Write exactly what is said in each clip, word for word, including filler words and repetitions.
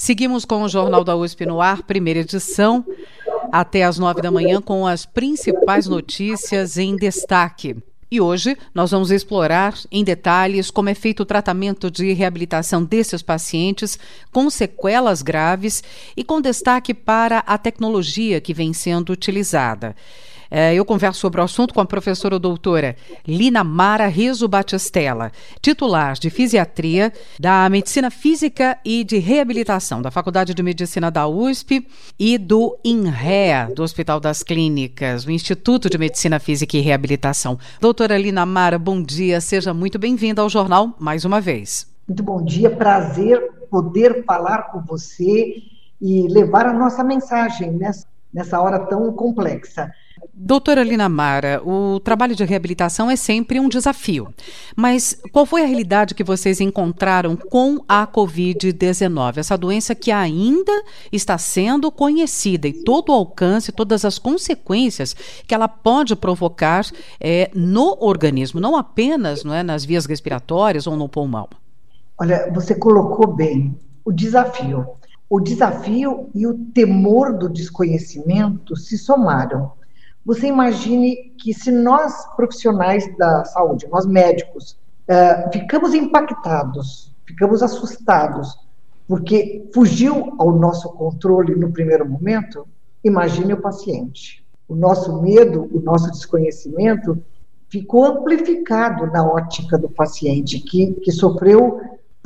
Seguimos com o Jornal da U S P no ar, primeira edição, até às nove da manhã, com as principais notícias em destaque. E hoje nós vamos explorar em detalhes como é feito o tratamento de reabilitação desses pacientes com sequelas graves e com destaque para a tecnologia que vem sendo utilizada. É, eu converso sobre o assunto com a professora doutora Linamara Rizzo Battistella, titular de Fisiatria da Medicina Física e de Reabilitação da Faculdade de Medicina da U S P e do INREA, do Hospital das Clínicas, o Instituto de Medicina Física e Reabilitação. Doutora Linamara, bom dia, seja muito bem-vinda ao jornal mais uma vez. Muito bom dia, prazer poder falar com você e levar a nossa mensagem nessa, nessa hora tão complexa. Doutora Linamara, o trabalho de reabilitação é sempre um desafio, mas qual foi a realidade que vocês encontraram com a covid dezenove, essa doença que ainda está sendo conhecida e todo o alcance, todas as consequências que ela pode provocar é, no organismo, não apenas não é, nas vias respiratórias ou no pulmão? Olha, você colocou bem o desafio. O desafio e o temor do desconhecimento se somaram. Você imagine que se nós, profissionais da saúde, nós médicos, uh, ficamos impactados, ficamos assustados, porque fugiu ao nosso controle no primeiro momento, imagine o paciente. O nosso medo, o nosso desconhecimento ficou amplificado na ótica do paciente, que, que sofreu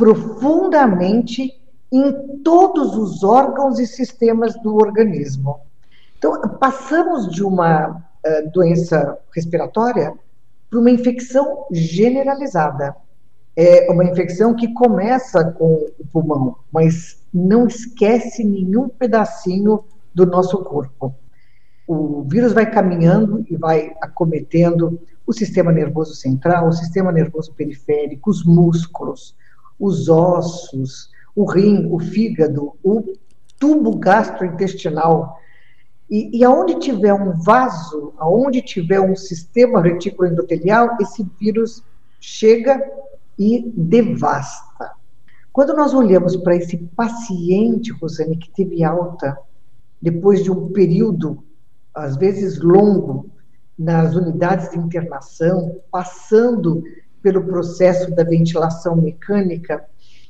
profundamente em todos os órgãos e sistemas do organismo. Então, passamos de uma uh, doença respiratória para uma infecção generalizada. É uma infecção que começa com o pulmão, mas não esquece nenhum pedacinho do nosso corpo. O vírus vai caminhando e vai acometendo o sistema nervoso central, o sistema nervoso periférico, os músculos, os ossos, o rim, o fígado, o tubo gastrointestinal. E, e aonde tiver um vaso, aonde tiver um sistema retículo endotelial, esse vírus chega e devasta. Quando nós olhamos para esse paciente, Rosane, que teve alta, depois de um período, às vezes longo, nas unidades de internação, passando pelo processo da ventilação mecânica,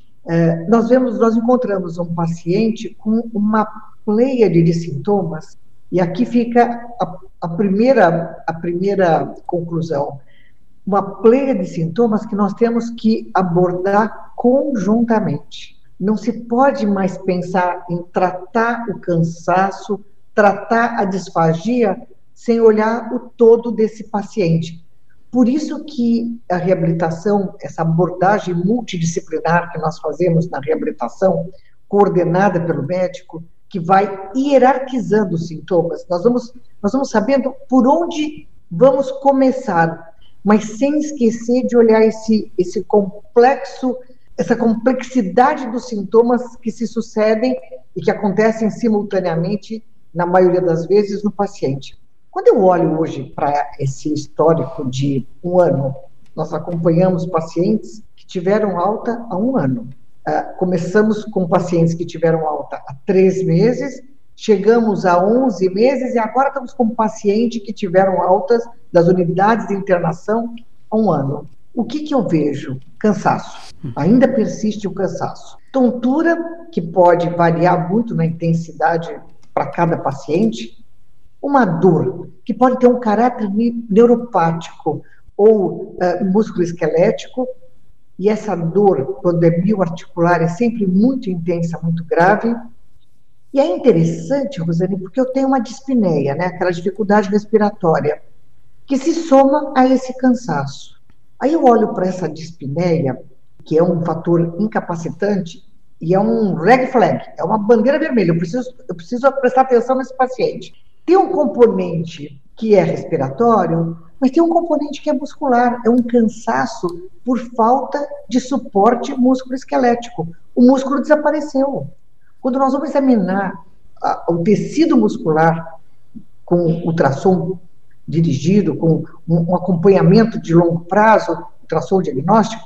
eh, nós vemos, nós encontramos um paciente com uma pleiade de sintomas. E aqui fica a, a, primeira, a primeira conclusão. Uma pleiade de sintomas que nós temos que abordar conjuntamente. Não se pode mais pensar em tratar o cansaço, tratar a disfagia, sem olhar o todo desse paciente. Por isso que a reabilitação, essa abordagem multidisciplinar que nós fazemos na reabilitação, coordenada pelo médico, que vai hierarquizando os sintomas. Nós vamos, nós vamos sabendo por onde vamos começar, mas sem esquecer de olhar esse, esse complexo, essa complexidade dos sintomas que se sucedem e que acontecem simultaneamente, na maioria das vezes, no paciente. Quando eu olho hoje para esse histórico de um ano, nós acompanhamos pacientes que tiveram alta há um ano. Uh, começamos com pacientes que tiveram alta há três meses, chegamos a onze meses e agora estamos com pacientes que tiveram altas das unidades de internação há um ano. O que, que eu vejo? Cansaço. Ainda persiste o cansaço. Tontura, que pode variar muito na intensidade para cada paciente. Uma dor, que pode ter um caráter neuropático ou uh, músculo-esquelético. E essa dor, quando é bioarticular, é sempre muito intensa, muito grave. E é interessante, Rosane, porque eu tenho uma dispneia, né, aquela dificuldade respiratória, que se soma a esse cansaço. Aí eu olho para essa dispneia, que é um fator incapacitante, e é um red flag, é uma bandeira vermelha. Eu preciso, eu preciso prestar atenção nesse paciente. Tem um componente que é respiratório, mas tem um componente que é muscular, é um cansaço por falta de suporte músculo-esquelético. O músculo desapareceu. Quando nós vamos examinar a, o tecido muscular com ultrassom dirigido, com um, um acompanhamento de longo prazo, ultrassom diagnóstico,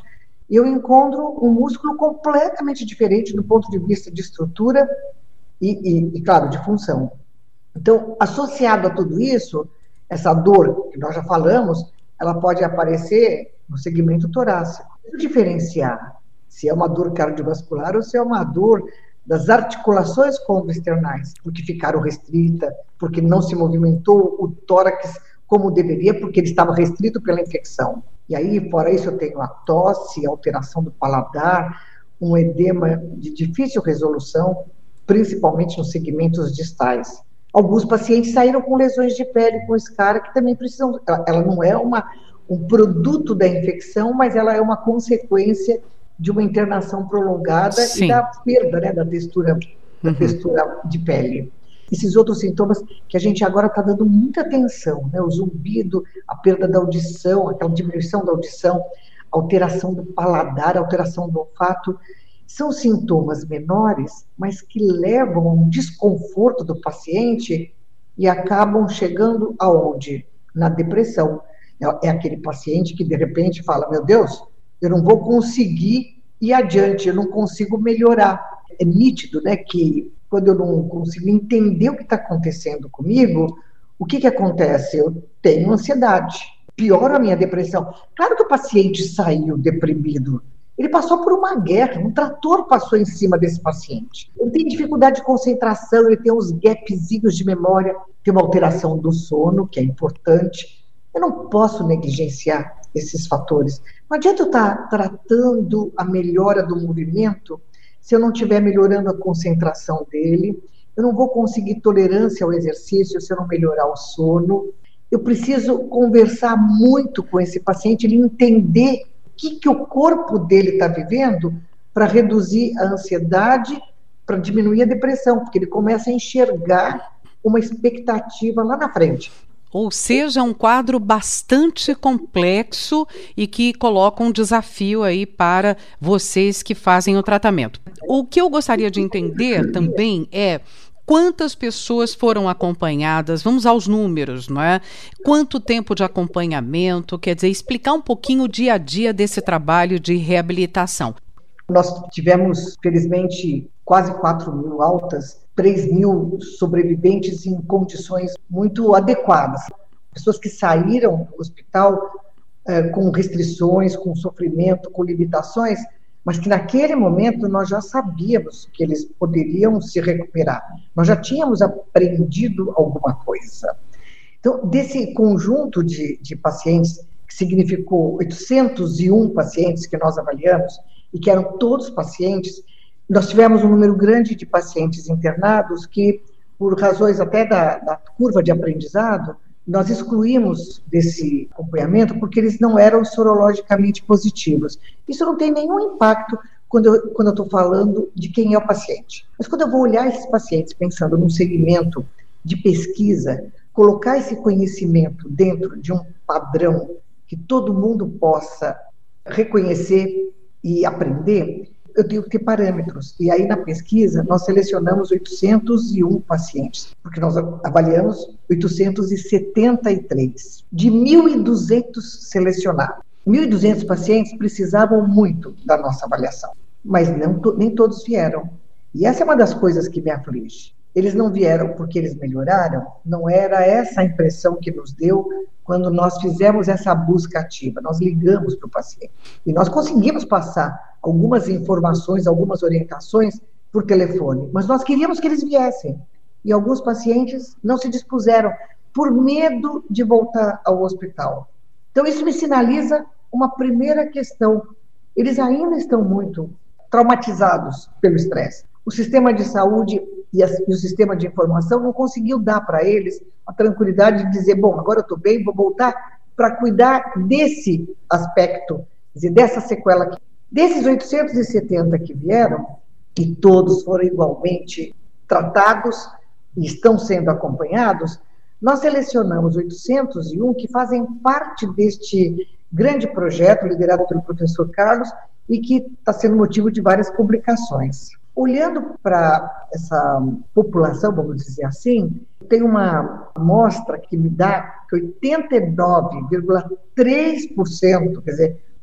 eu encontro um músculo completamente diferente do ponto de vista de estrutura e, e, e claro, de função. Então, associado a tudo isso, essa dor que nós já falamos, ela pode aparecer no segmento torácico. Diferenciar se é uma dor cardiovascular ou se é uma dor das articulações combro-esternais, porque ficaram restritas, porque não se movimentou o tórax como deveria, porque ele estava restrito pela infecção. E aí, fora isso, eu tenho a tosse, a alteração do paladar, um edema de difícil resolução, principalmente nos segmentos distais. Alguns pacientes saíram com lesões de pele com escara, que também precisam... Ela não é uma, um produto da infecção, mas ela é uma consequência de uma internação prolongada Sim. e da perda, né, da textura, da uhum. textura de pele. Esses outros sintomas que a gente agora está dando muita atenção, né, o zumbido, a perda da audição, aquela diminuição da audição, alteração do paladar, alteração do olfato, são sintomas menores, mas que levam a um desconforto do paciente e acabam chegando aonde? Na depressão. É aquele paciente que, de repente, fala, meu Deus, eu não vou conseguir ir adiante, eu não consigo melhorar. É nítido, né, que quando eu não consigo entender o que está acontecendo comigo, o que, que acontece? Eu tenho ansiedade, piora a minha depressão. Claro que o paciente saiu deprimido, ele passou por uma guerra, um trator passou em cima desse paciente. Ele tem dificuldade de concentração, ele tem uns gapzinhos de memória, tem uma alteração do sono, que é importante. Eu não posso negligenciar esses fatores. Não adianta eu estar tratando a melhora do movimento se eu não estiver melhorando a concentração dele. Eu não vou conseguir tolerância ao exercício se eu não melhorar o sono. Eu preciso conversar muito com esse paciente, ele entender o que, que o corpo dele está vivendo para reduzir a ansiedade, para diminuir a depressão, porque ele começa a enxergar uma expectativa lá na frente. Ou seja, um quadro bastante complexo e que coloca um desafio aí para vocês que fazem o tratamento. O que eu gostaria de entender também é quantas pessoas foram acompanhadas, vamos aos números, não é? Quanto tempo de acompanhamento, quer dizer, explicar um pouquinho o dia a dia desse trabalho de reabilitação. Nós tivemos, felizmente, quase quatro mil altas, três mil sobreviventes em condições muito adequadas. Pessoas que saíram do hospital eh, com restrições, com sofrimento, com limitações, mas que naquele momento nós já sabíamos que eles poderiam se recuperar. Nós já tínhamos aprendido alguma coisa. Então, desse conjunto de, de pacientes, que significou oitocentos e um pacientes que nós avaliamos, e que eram todos pacientes, nós tivemos um número grande de pacientes internados que, por razões até da, da curva de aprendizado, nós excluímos desse acompanhamento porque eles não eram sorologicamente positivos. Isso não tem nenhum impacto quando eu quando eu estou falando de quem é o paciente. Mas quando eu vou olhar esses pacientes pensando num segmento de pesquisa, colocar esse conhecimento dentro de um padrão que todo mundo possa reconhecer e aprender, eu tenho que ter parâmetros. E aí, na pesquisa, nós selecionamos oitocentos e um pacientes, porque nós avaliamos oitocentos e setenta e três. De mil e duzentos selecionados, mil e duzentos pacientes precisavam muito da nossa avaliação, mas não, nem todos vieram. E essa é uma das coisas que me aflige. Eles não vieram porque eles melhoraram, não era essa a impressão que nos deu quando nós fizemos essa busca ativa. Nós ligamos para o paciente e nós conseguimos passar algumas informações, algumas orientações por telefone, mas nós queríamos que eles viessem. E alguns pacientes não se dispuseram por medo de voltar ao hospital. Então, isso me sinaliza uma primeira questão. Eles ainda estão muito traumatizados pelo estresse. O sistema de saúde e, a, e o sistema de informação não conseguiu dar para eles a tranquilidade de dizer, bom, agora eu estou bem, vou voltar para cuidar desse aspecto, quer dizer, dessa sequela aqui. Desses oitocentos e setenta que vieram, e todos foram igualmente tratados e estão sendo acompanhados, nós selecionamos oitocentos e um que fazem parte deste grande projeto liderado pelo professor Carlos e que está sendo motivo de várias publicações. Olhando para essa população, vamos dizer assim, tem uma amostra que me dá que oitenta e nove vírgula três por cento, quer dizer,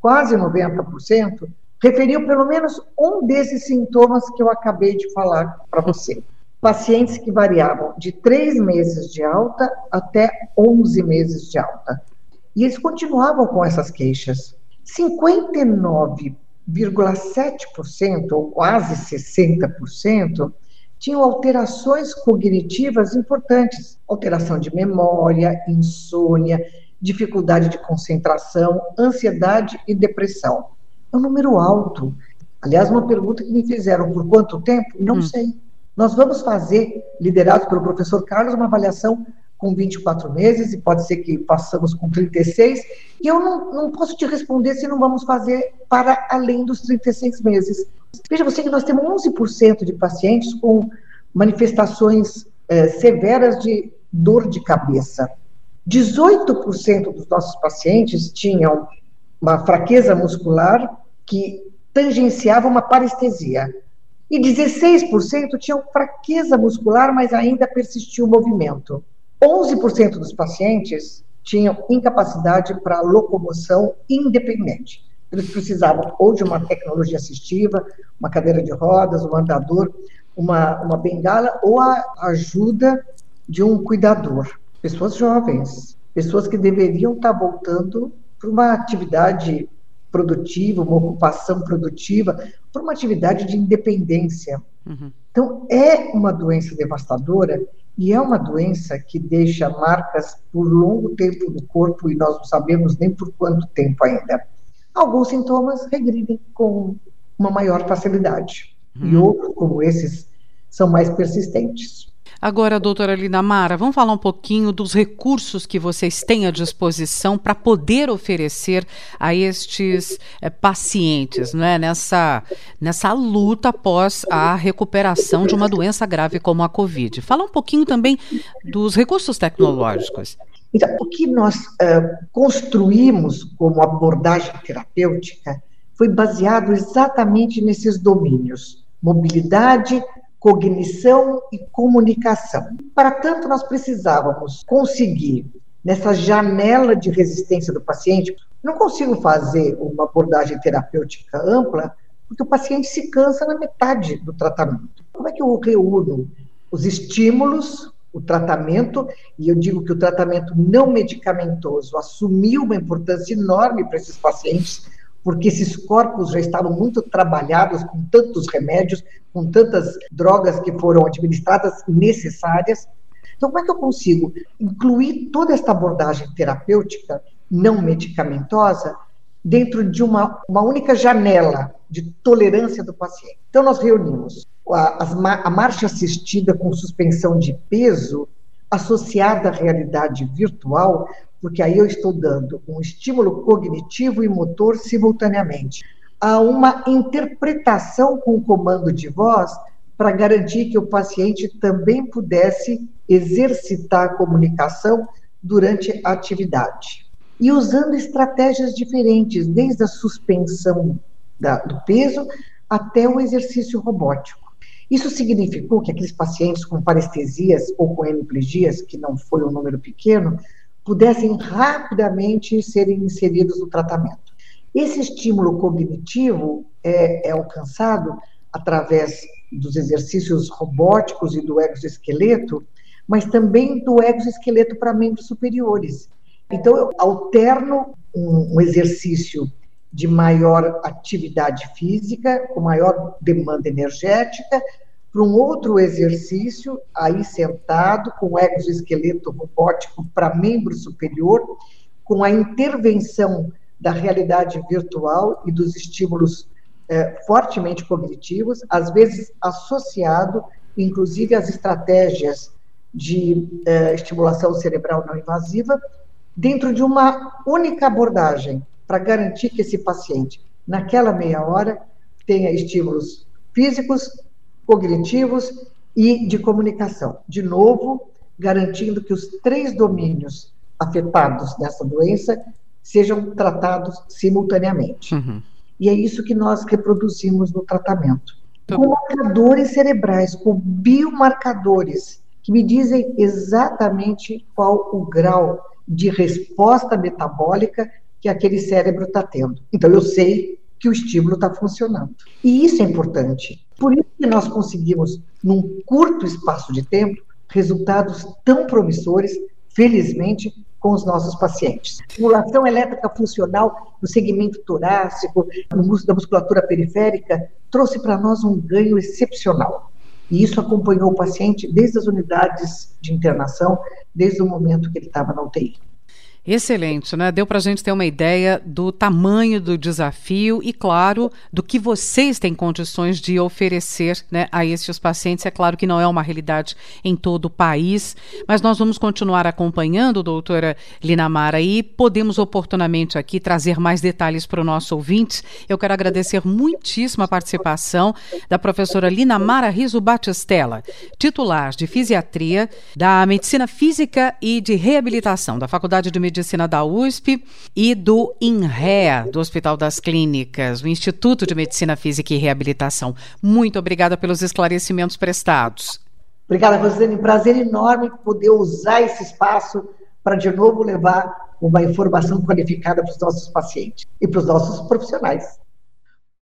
quase noventa por cento, referiu pelo menos um desses sintomas que eu acabei de falar para você. Pacientes que variavam de três meses de alta até onze meses de alta. E eles continuavam com essas queixas. cinquenta e nove vírgula sete por cento, ou quase sessenta por cento, tinham alterações cognitivas importantes. Alteração de memória, insônia, dificuldade de concentração, ansiedade e depressão. É um número alto. Aliás, uma pergunta que me fizeram, por quanto tempo? Não hum. sei. Nós vamos fazer, liderados pelo professor Carlos, uma avaliação com vinte e quatro meses, e pode ser que passamos com trinta e seis, e eu não, não posso te responder se não vamos fazer para além dos trinta e seis meses. Veja você que nós temos onze por cento de pacientes com manifestações eh, severas de dor de cabeça. dezoito por cento dos nossos pacientes tinham uma fraqueza muscular que tangenciava uma parestesia. E dezesseis por cento tinham fraqueza muscular, mas ainda persistia o movimento. onze por cento dos pacientes tinham incapacidade para locomoção independente. Eles precisavam ou de uma tecnologia assistiva, uma cadeira de rodas, um andador, uma, uma bengala, ou a ajuda de um cuidador. Pessoas jovens, pessoas que deveriam estar voltando para uma atividade produtiva, uma ocupação produtiva, para uma atividade de independência. Uhum. Então, é uma doença devastadora e é uma doença que deixa marcas por longo tempo no corpo e nós não sabemos nem por quanto tempo ainda. Alguns sintomas regridem com uma maior facilidade uhum. e outros, como esses, são mais persistentes. Agora, doutora Linamara, vamos falar um pouquinho dos recursos que vocês têm à disposição para poder oferecer a estes é, pacientes, não é? nessa, nessa luta após a recuperação de uma doença grave como a Covid. Fala um pouquinho também dos recursos tecnológicos. Então, o que nós uh, construímos como abordagem terapêutica foi baseado exatamente nesses domínios: mobilidade, cognição e comunicação. Para tanto, nós precisávamos conseguir, nessa janela de resistência do paciente, não consigo fazer uma abordagem terapêutica ampla, porque o paciente se cansa na metade do tratamento. Como é que eu reúno os estímulos, o tratamento, e eu digo que o tratamento não medicamentoso assumiu uma importância enorme para esses pacientes, porque esses corpos já estavam muito trabalhados com tantos remédios, com tantas drogas que foram administradas necessárias. Então, como é que eu consigo incluir toda esta abordagem terapêutica não medicamentosa dentro de uma, uma única janela de tolerância do paciente? Então, nós reunimos a, a marcha assistida com suspensão de peso associada à realidade virtual, porque aí eu estou dando um estímulo cognitivo e motor simultaneamente. Há uma interpretação com o comando de voz para garantir que o paciente também pudesse exercitar a comunicação durante a atividade. E usando estratégias diferentes, desde a suspensão da, do peso até o exercício robótico. Isso significou que aqueles pacientes com parestesias ou com hemiplegias, que não foi um número pequeno, pudessem rapidamente serem inseridos no tratamento. Esse estímulo cognitivo é, é alcançado através dos exercícios robóticos e do exoesqueleto, mas também do exoesqueleto para membros superiores. Então, eu alterno um, um exercício de maior atividade física, com maior demanda energética, para um outro exercício, aí sentado, com exoesqueleto robótico para membro superior, com a intervenção da realidade virtual e dos estímulos eh, fortemente cognitivos, às vezes associado, inclusive, às estratégias de eh, estimulação cerebral não invasiva, dentro de uma única abordagem, para garantir que esse paciente, naquela meia hora, tenha estímulos físicos, cognitivos e de comunicação. De novo, garantindo que os três domínios afetados dessa doença sejam tratados simultaneamente. Uhum. E é isso que nós reproduzimos no tratamento. Tá. Com marcadores cerebrais, com biomarcadores, que me dizem exatamente qual o grau de resposta metabólica que aquele cérebro está tendo. Então, eu sei que o estímulo está funcionando. E isso é importante. Por isso que nós conseguimos, num curto espaço de tempo, resultados tão promissores, felizmente, com os nossos pacientes. Estimulação elétrica funcional no segmento torácico, no músculo da musculatura periférica, trouxe para nós um ganho excepcional. E isso acompanhou o paciente desde as unidades de internação, desde o momento que ele estava na U T I. Excelente, né? Deu para a gente ter uma ideia do tamanho do desafio e, claro, do que vocês têm condições de oferecer, né, a estes pacientes. É claro que não é uma realidade em todo o país, mas nós vamos continuar acompanhando, doutora Linamara, e podemos oportunamente aqui trazer mais detalhes para o nosso ouvinte. Eu quero agradecer muitíssimo a participação da professora Linamara Riso Batistella, titular de Fisiatria da Medicina Física e de Reabilitação da Faculdade de Medicina Medicina da U S P e do INREA, do Hospital das Clínicas, o Instituto de Medicina Física e Reabilitação. Muito obrigada pelos esclarecimentos prestados. Obrigada, Rosane. Prazer enorme poder usar esse espaço para, de novo, levar uma informação qualificada para os nossos pacientes e para os nossos profissionais.